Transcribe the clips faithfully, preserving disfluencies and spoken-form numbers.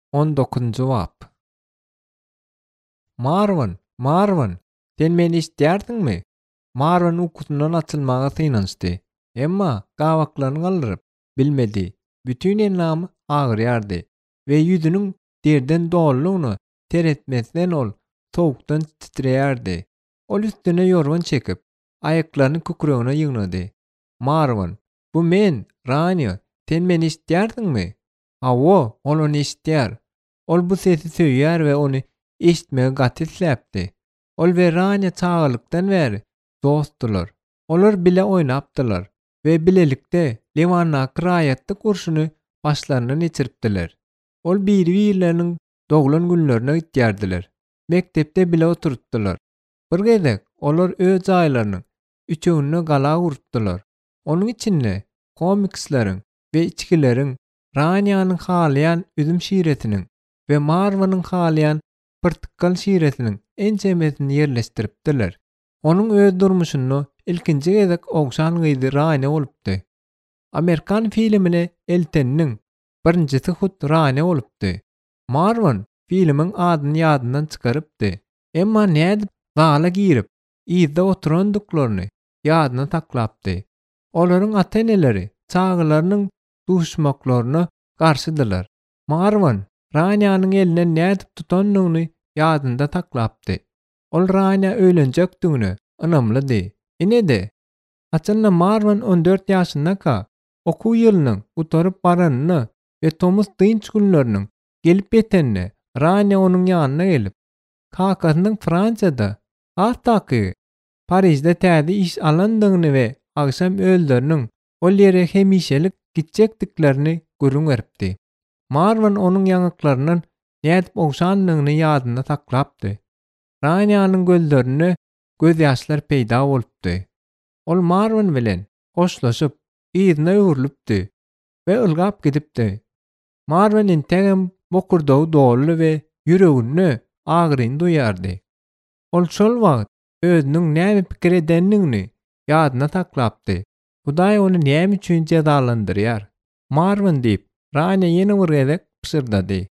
on dokuzunjy bap. Marwan, Marwan, sen meni isdärdiňmi? Marwan ukusundan açylmaga synançdy. Emma gawaklaryny galdyryp bilmedi. Bütün ennamy agyrýardy we ýüzüniň derden dollugyny teretmezden ol sowukdan titrýärdi. Ol üstüne ýorban çekip, aýaklaryny kükregine ýygnady. Marwan, bu men, Rania, sen meni isdärdiňmi? Awo, ol ony isdär. Ol bu sesi söýýär we ony eşitmege gaty isläpdi. Ol we Rania çağalykdan bäri dostdular. Olar bile oýnapdylar we bilelikde Lewannaky raýatly gurşuny başlaryndan geçiripdiler. Ol biri-birleriniň doglan günlerine gitýärdiler. Mektepde bile oturupdylar. Bir gezek olar öz aýlarynyň üçüňine gala gurupdylar. Onuň içinde komiksleriň we içkileriň, Raniýanyň halayan üzüm şiretiniň we Marwanyň halayan pırtıkkal şiretiniň ençemesini yerleşdiripdiler. Onuň öz durmuşyny ilkinji gezek ogşan gyzy Rania bolupdy. Amerikan filmine elteniniň birincisi hut Rania bolupdy. Marwan filmiň adyny ýadyndan çykarypdy. Emma nädip zala girip, ýyzda oturandyklaryny ýadyna taklapdy. Olaryň ata-eneleri çağılarynyň duşmaklaryna garşydylar. Marwan Raniýanyň eline nädip tutanlygyny ýadynda taklapdy. Ol Rania öýlenjekdigine ynamlydy. Inede açanna Marwan on dört ýaşynda okuw ýylynyň utorup baranyny we Thomas dynç günleriniň gelip ýetenini Rania onuň ýanyna gelip, kakasynyň Fransiýada, hatdaky Parisde täze iş alandygyny we agşam öldüriniň ol ýere hemişelik gitjekdiklerini görüň beripdi. Marwan onuň ýanyklaryndan nädip ogşanlygyny ýadynda taklapdy. Raniýanyň gözlerine göz ýaşlar peýda bolupdy. Ol Marwan bilen hoşlaşyp, ýyzyna öwrülipdi we ylgap gidipdi. Marwan entegem bokurdaw dolly we ýüreginde agyryn duýardy. Ol şol wagt özüniň näme pikir edenligini ýadyna taklapdy. Hudaý ony näme üçin jazalandyrýar? Marwan diýip Rania ýene bir gezek pysyrdydy.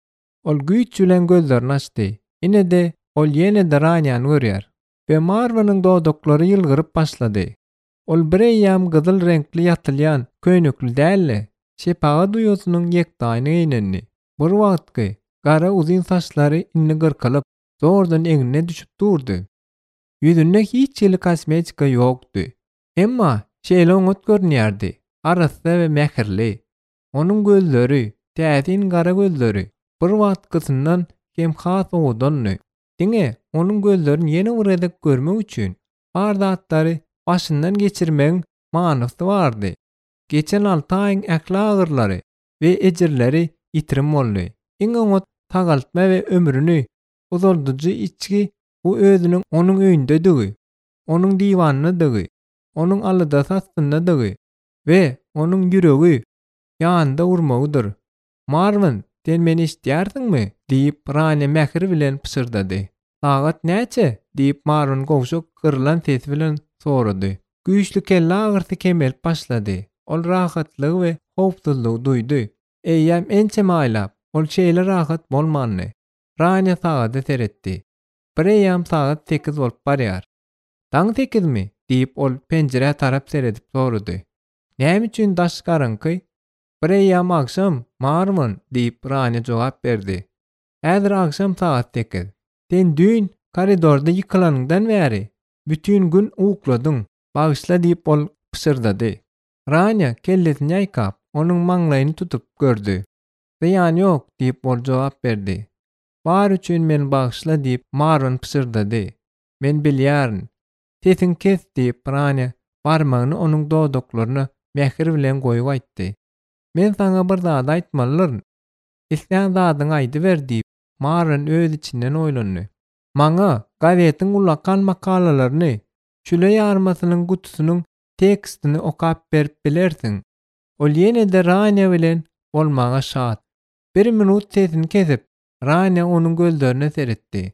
Ol güýç bilen gözlerini açdy. Inede ol ýene-de Raniýany görýär we Marwanyň dodaklary ýylgyryp başlady. Ol bireýär gyzyl renkli ýatylýan köýnekli dälle, şepaga duýusynyň ýekdaýyny eýnenni. Bir wagtky gara uzun saçlary inni gyrkylyp, zordan eňine düşüp durdy. Ýüzünde hiç ýyly kosmetika ýokdy. Emma şeýle oňat görnýärdi, arasda we mähirli. Onuň gözleri, täzin gara gözleri, bir wagtkysyndan hem has oňudanny. Diňe onuň gözlerini ýene bir edek görmek üçin bardatlary başyndan geçirmeň manysy bardy. Geçen alty aýyň äkli agyrlary we ejirleri ýitirim boldy. Iň oňat tagaltma we ömrüni uzaldyjy içki bu özüniň onuň öýündedir. Onuň diwanlydygy, onuň alyda satyndygy we onuň ýüregi ýanynda urmagydyr. Marwan, sen meni isdärdiňmi? diýip Rania mähir bilen pysyrdydy. Sagat näçe? diýip Marwan gowşak gyrlan ses bilen sorady. Güýçli kelle agyrty kemelip başlady. Ol rahatlyk we howpsuzlyk duýdy. Eýýäm ençe maýlap, ol şeýle rahat bolmandy. Rania sagaty seretdi. Bireýär sagat sekiz bolup barýar. Taň sekizmi? diýip ol pencere tarap seredip sorady. Näme üçin daş garanky? Bireýär akşam, Marwan diýip Rania jogap berdi. Häzir akşam sagat sekiz. Sen dün koridorda ýykylanyňdan bäri bütün gün ukladyň. Bagyşla diýip ol pysyrdydy. Rania kellesini ýaýkap, onuň maňlaýyny tutup gördü. "Ýany ýok" diýip ol jogap berdi. "Bar üçin men bagyşla" diýip Marwan pysyrdydy. "Men bilýärn." "Sesin kes" diýip Rania barmagyny onuň dodaklaryna mähir bilen goýup aýtdy. "Men saňa bir zat aýtmalyryn. Isleň zadyň aýdy ber" diýip Marwan öz içinden oýlandy. "Maňa gazetiň ulakan makalalaryny, şüle ýarmasynyň gutusynyň tekstini okap berip bilersiň." Ol ýene-de Rania bilen bolmaga şat. Bir minut sesini kesip Rania onuň gözlerine seretdi.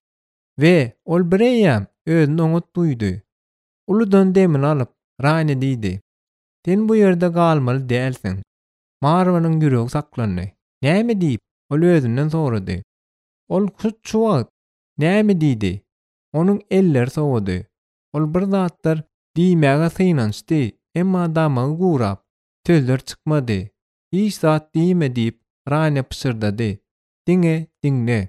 We ol bireýär özüni oňat duýdy. Uludan demin alyp Rania diýdi. "Sen bu ýerde galmaly dälsiň." Marwanyň ýüregi saklandy. "Näme diýip Ol özünden sorady. Ol şu wagt näme diýdi? Onuň elleri sowady. Ol bir zatlar diýmäge synançdy, emma damagy gurap, sözler çykmady. Hiç zat diýme diýip Rania pysyrdydy. Diňe, diňle.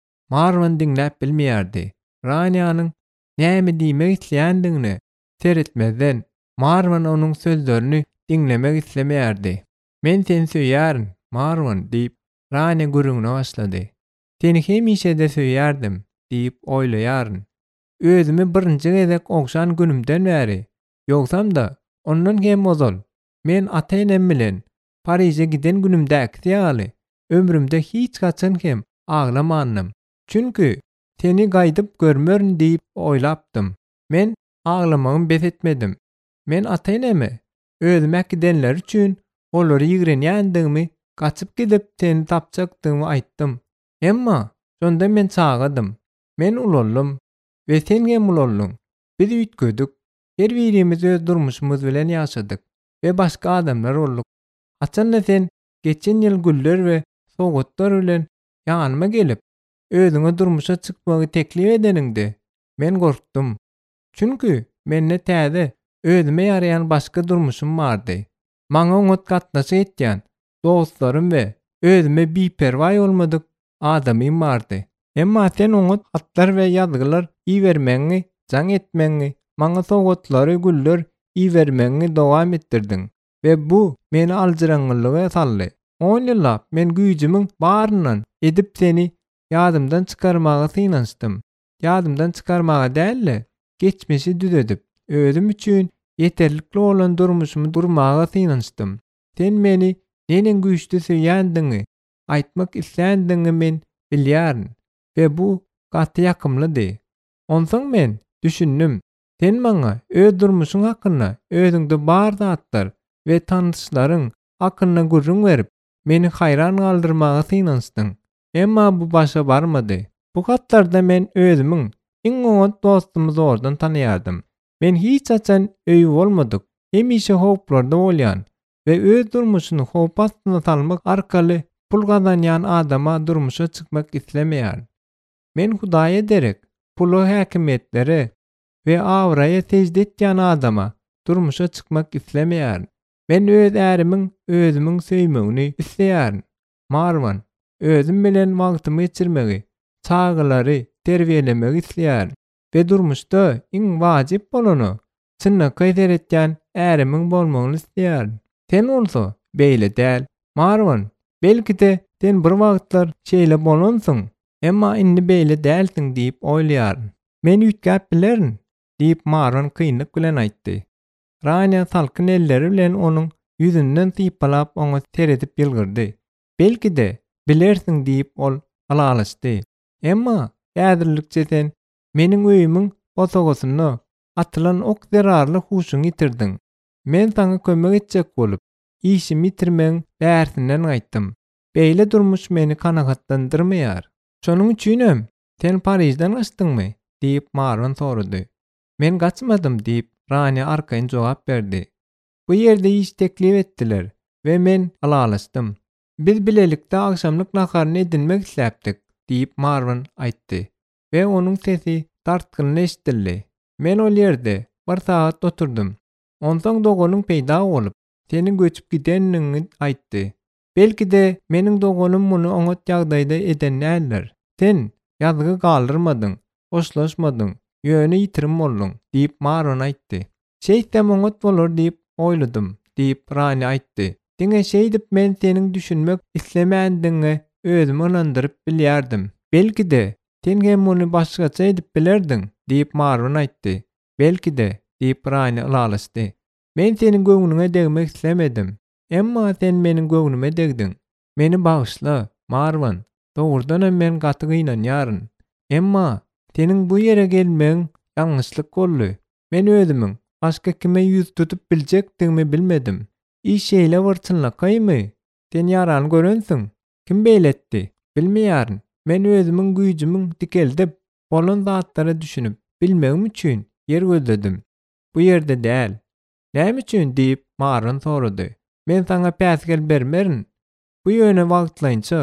Marwan diňläp bilmeýärdi. Ranianyň näme diýmek isleýändigini seretmezden Marwan onuň sözlerini diňlemek islemeýärdi. Men seni söýärin, Marwan diýip Rania gürrüňine başlady. Seni hemişe de söýärdim diýip oýlaýaryn. Özümi birinji gezek ogşan günümden bäri ýogsam da ondan hem ozal. Men ata-enem bilen Paryja giden günümdäki ýaly ömrümde hiç gaçan hem aglamannym. Çünkü seni gaýdyp görmerin diýip oýlapdym. Men aglamagymy bes etmedim. Men ata-eneme özüme gidenler üçin olary ýigrenýändigimi, gaçyp gidip seni tapjakdygymy aýtdym. Emma şonda men çagadym. Men ulollum we sen hem ulollun. Biz üýtgedik. Her birimiz öz durmuşymyz bilen ýaşadyk we başga adamlar bolduk. Haçan sen geçen ýyl güller we sowgatlar bilen ýanyma gelip özüňe durmuşa çykmagy teklip edeninde men gorkdum. Çünkü menne täze özüme ýarayan başga durmuşym bardy. Maňa oňat gatnaşy etýän dostlarym we özüme biperwa bolmadyk adamym bardy. Emma sen oňat hatlar we ýazgylar iýermeňi, jaň etmeňi, maňa sowgatlary, güller iýermeňi dowam etdirdiň we bu meni aljyraňlyga saldy. on ýyllap men güýjümiň barynyň edip seni ýadymdan çykarmaga synançdym. Ýadymdan çykarmaga däl, geçmişi düzedip özüm üçin ýeterlikli bolan durmuşymy durmaga synançdym. Sen meni nenen güýçli söýändiňi aýtmak isleýändiňi men bilýärin we bu gaty ýakymlydy. Onsoň men düşündim. Sen maňa öz durmuşyň hakyna, özüňde bar zatlar we tanışlaryň hakyna gürrüň berip, meni haýran galdyrmaga synançdyň. Emma bu başa barmady. Bu gatlarda men özümiň iň oňat dostumyzy ordan tanýardym. Men hiç açan öýü bolmadyk. Hemişe howplarda bolýan we öz durmuşyny howp astyna salmak arkaly pul gazanýan adama durmuşa çykmak islemeýär. Men Hudaýa ederek pulu häkimetlere we awraýa secde etýän adama durmuşa çykmak islemeýär. Men öz ärimiň özümiň söýmegini isleýär. Marwan özüm bilen wagtymy geçirmegi, çağılary terbiýelemegi isleýär we durmuşda iň wajyp bolany çynnyka ederetýän ärimiň bolmagyny isleýär. Sen bolsa beýle däl. Marwan, belki-de sen bir wagtlar şeýle bolansyň, emma indi beýle dälsiň diýip oýlaýar. Men üýtgäp bilerin diýip Marwan kynlyk bilen aýtdy. Rania salkyn elleri bilen onuň ýüzünden sypalap oňa teredip ýylgyrdy. Belki-de bilersiň diýip ol alalaşdy. Emma ýadyrlykça sen meniň öýümiň otogosyny atylan ok zerarly huşuňy ýitirdiň. Men saňa kömek etjek bolup işimi ýitirmeň bärsinden gaýtdym. Beýle durmuş meni kanagatlandyrmaýar. Şonuň üçinem sen Paryjdan gaçdyňmy diýip Marwan sorady. Men gaçmadym diýip Rania arkaýyn jogap berdi. Bu ýerde iş teklip etdiler we men alalaşdym. Biz bilelikde akşamlyk naharny edinmek isläpdik diýip Marwan aýtdy we onuň sesi tartgynly eşdildi. Men ol ýerde bir saat oturdum. Onsoň dogonyň peýda bolup seni göçüp gidenini aýtdy. Belki-de meniň dogonum muny oňat ýagdaýda eden näler. Sen ýazgy galdyrmadyň, hoşlaşmadyň, ýöne ýitirim boldun diýip Marwan aýtdy. Şeýsem oňat bolar diýip oýladym diýip Rania aýtdy. Diňe şeý diýip men seniň düşünmek islemäändiňe özümi ynandyryp bilýärdim. Belki-de sen hem muny başgaça edip bilerdiň diýip Marwan aýtdy. Belki-de diýip Rania alalaşdy. Men seniň göňüňe degmek islemedim. Emma sen meniň göňüme degdiň. Meni bagyşla, Marwan. Dogrudan men gaty gynanýaryn. Emma seniň bu ýere gelmeň ýalňyşlyk boldy. Men özümiň başga kime ýüz tutup biljekdigimi bilmedim. Iş şeýle wyrçynlakaýmy? Sen ýarany görensiň. Kim beýletdi? Bilmeýärin. Men özümiň güýjümiň dikeldip, bolan zatlary düşünüp bilmegim üçin ýer gözledim. Bu ýerde däl. Näme üçin diýip Marwan sorady. Men saňa päsgel bermerin. Bu ýöne wagtlaýynça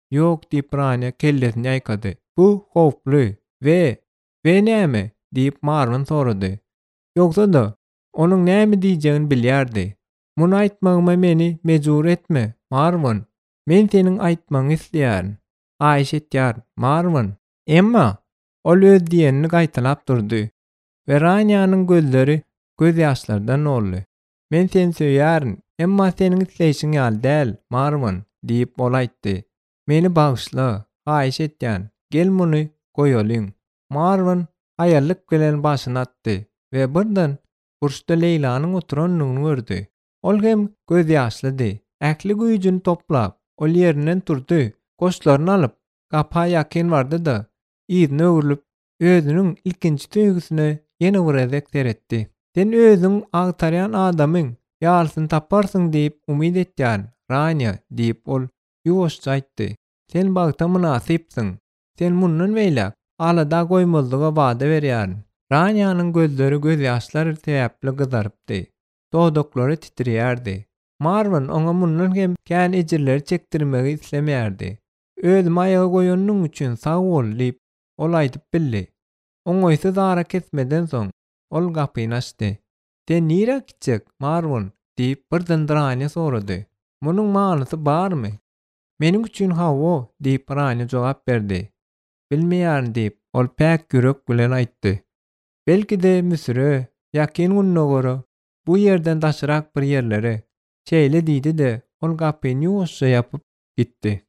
Ýok diýip Rania kellesini ýaýkady. Bu howply we we näme diýip Marwan sorady. Ýogsa-da onuň näme diýjegini bilýärdi. Muny aýtmagyma meni mejbur etme, Marwan. Men seniň aýtmagyny isleýärin. Aýş etýär, Marwan. Emma ol öz diýenini gaýtalap durdy we Raniýanyň gözleri göz ýaşlardan oldy. Men seni söýärin, emma seniň isleýişiň ýaly däl, Marwan diýip ol aýtdy. Meni bagyşla, aýş etýän. Gel muny goýalyň. Marwan aýallyk bilen başyny atdy we birden gurşda Leylanyň oturanlygyny gördi. Ol hem göz ýaşlydy. Äkli güýjüni toplap, ol ýerinden turdy. Goşlaryny alyp gapy ýakyn bardy da, ýygyny öwürlüp, özüniň ilkinji töýgüsine ýene bir seretdi. Sen özüň agtarýan adamyň ýalysyny taparsyň diýip umyd etýän, Rania diýip ol ýuwaşça aýtdy. Sen bagta munasypsyň. Sen mundan beýle alada goýmazlyga wada berýärin. Raniýanyň gözleri göz ýaşlary sebäpli gyzarypdy. Dodoklary titrýärdi. Marwan oňa mundan hem kän ejirleri çekdirmegi islemýärdi. Özüme aýaga goýanyň üçin sag bol diýip ol aýdyp bildi. Oňoýsy zara kesmeden soň ol gapyny açdy. "Sen nire gitjek, Marwan?" diýip birden Rania sorady. "Munyň manysy barmy?" "Meniň üçin hawa" diýip Rania jogap berdi. "Bilmeýärin" diýip ol päk ýürek bilen aýtdy. "Belki-de Misire, ýakyn gününe görä bu ýerden daşyrak bir ýerlere" şeýle diýdi-de ol gapyny ýuwaşça ýapyp gitdi.